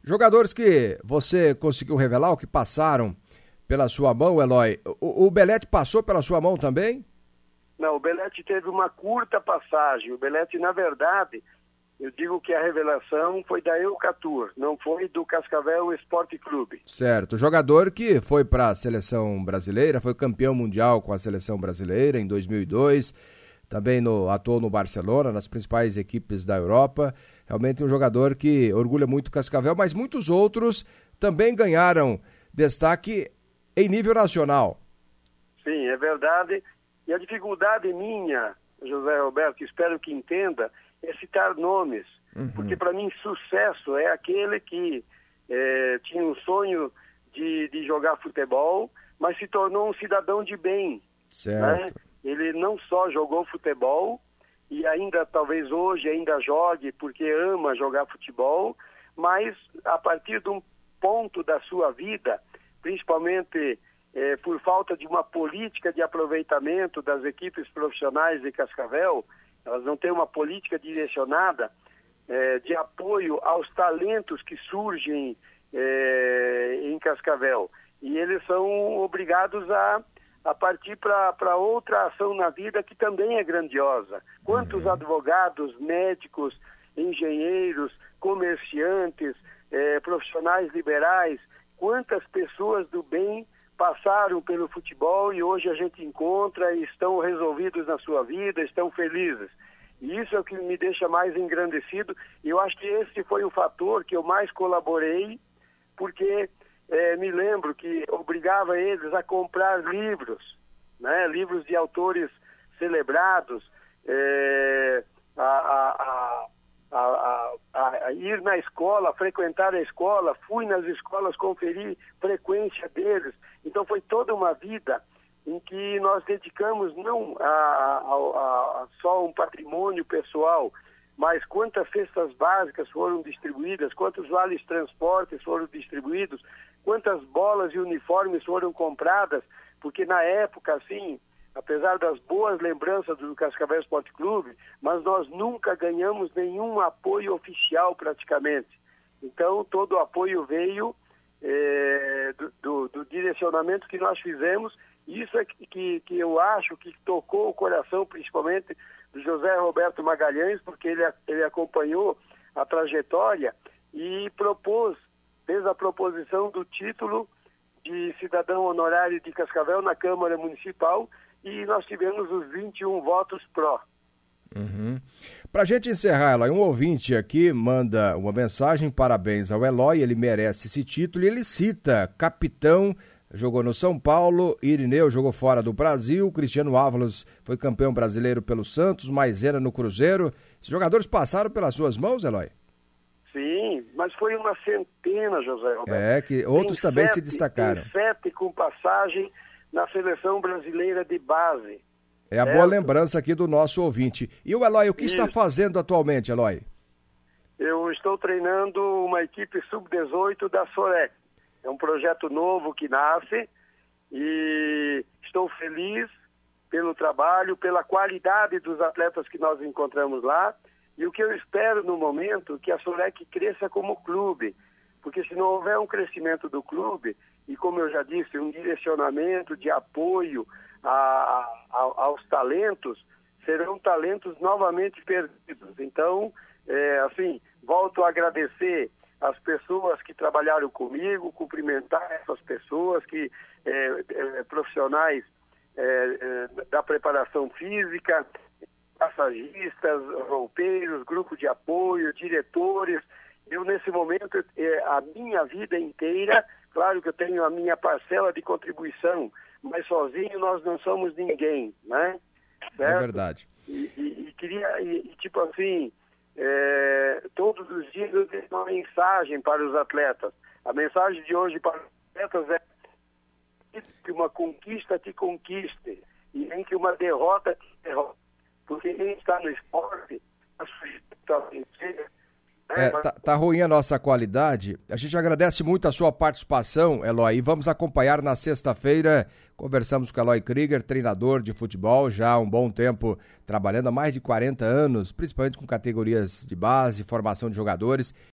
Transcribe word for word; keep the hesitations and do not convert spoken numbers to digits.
Jogadores que você conseguiu revelar, o que passaram pela sua mão, Eloy. O, o Belletti passou pela sua mão também? Não, o Belletti teve uma curta passagem. O Belletti, na verdade, eu digo que a revelação foi da Eucatur, não foi do Cascavel Esporte Clube. Certo. Jogador que foi para a seleção brasileira, foi campeão mundial com a seleção brasileira em dois mil e dois, também no, atuou no Barcelona, nas principais equipes da Europa. Realmente um jogador que orgulha muito o Cascavel, mas muitos outros também ganharam destaque em nível nacional. Sim, é verdade. E a dificuldade minha, José Roberto, espero que entenda, é citar nomes. Uhum. Porque para mim sucesso é aquele que é, tinha um sonho de, de jogar futebol, mas se tornou um cidadão de bem. Certo. Né? Ele não só jogou futebol, e ainda talvez hoje ainda jogue porque ama jogar futebol, mas a partir de um ponto da sua vida, principalmente eh, por falta de uma política de aproveitamento das equipes profissionais de Cascavel, elas não têm uma política direcionada eh, de apoio aos talentos que surgem eh, em Cascavel. E eles são obrigados a a partir para outra ação na vida que também é grandiosa. Quantos uhum. advogados, médicos, engenheiros, comerciantes, eh, profissionais liberais, quantas pessoas do bem passaram pelo futebol e hoje a gente encontra e estão resolvidos na sua vida, estão felizes. E isso é o que me deixa mais engrandecido, e eu acho que esse foi o fator que eu mais colaborei, porque É, me lembro que obrigava eles a comprar livros, né? Livros de autores celebrados, é, a, a, a, a, a ir na escola, frequentar a escola, fui nas escolas conferir frequência deles. Então foi toda uma vida em que nós dedicamos não a, a, a, a só um patrimônio pessoal, mas quantas cestas básicas foram distribuídas, quantos vales transportes foram distribuídos, quantas bolas e uniformes foram compradas, porque na época, assim, apesar das boas lembranças do Cascavel Esporte Clube, mas nós nunca ganhamos nenhum apoio oficial praticamente. Então, todo o apoio veio é, do, do, do direcionamento que nós fizemos, e isso é que, que, que eu acho que tocou o coração, principalmente do José Roberto Magalhães, porque ele, ele acompanhou a trajetória e propôs, fez a proposição do título de cidadão honorário de Cascavel na Câmara Municipal, e nós tivemos os vinte e um votos pró. Uhum. Para a gente encerrar, Eloy, um ouvinte aqui manda uma mensagem, parabéns ao Eloy, ele merece esse título, e ele cita capitão, jogou no São Paulo, Irineu jogou fora do Brasil, Cristiano Ávalos foi campeão brasileiro pelo Santos, Maisena no Cruzeiro. Esses jogadores passaram pelas suas mãos, Eloy? Sim, mas foi uma centena, José Roberto. É, que outros tem também sete, se destacaram. Tem sete com passagem na seleção brasileira de base. É a certo? Boa lembrança aqui do nosso ouvinte. E o Eloy, o que Isso. está fazendo atualmente, Eloy? Eu estou treinando uma equipe sub dezoito da Sorek. É um projeto novo que nasce e estou feliz pelo trabalho, pela qualidade dos atletas que nós encontramos lá. E o que eu espero no momento é que a Sorek cresça como clube, porque se não houver um crescimento do clube, e como eu já disse, um direcionamento de apoio a, a, aos talentos, serão talentos novamente perdidos. Então, é, assim, volto a agradecer as pessoas que trabalharam comigo, cumprimentar essas pessoas, que é, é, profissionais é, é, da preparação física, massagistas, roupeiros, grupo de apoio, diretores. Eu, nesse momento, é, a minha vida inteira, claro que eu tenho a minha parcela de contribuição, mas sozinho nós não somos ninguém, né? Certo? É verdade. E, e, e queria, e, e, tipo assim, é, todos os dias eu tenho uma mensagem para os atletas. A mensagem de hoje para os atletas é que uma conquista te conquiste e nem que uma derrota te derrote. Porque quem está no esporte, a sua vencer. É, tá, tá ruim a nossa qualidade. A gente agradece muito a sua participação, Eloy, e vamos acompanhar na sexta-feira. Conversamos com o Eloy Krieger, treinador de futebol, já há um bom tempo trabalhando há mais de quarenta anos, principalmente com categorias de base, formação de jogadores,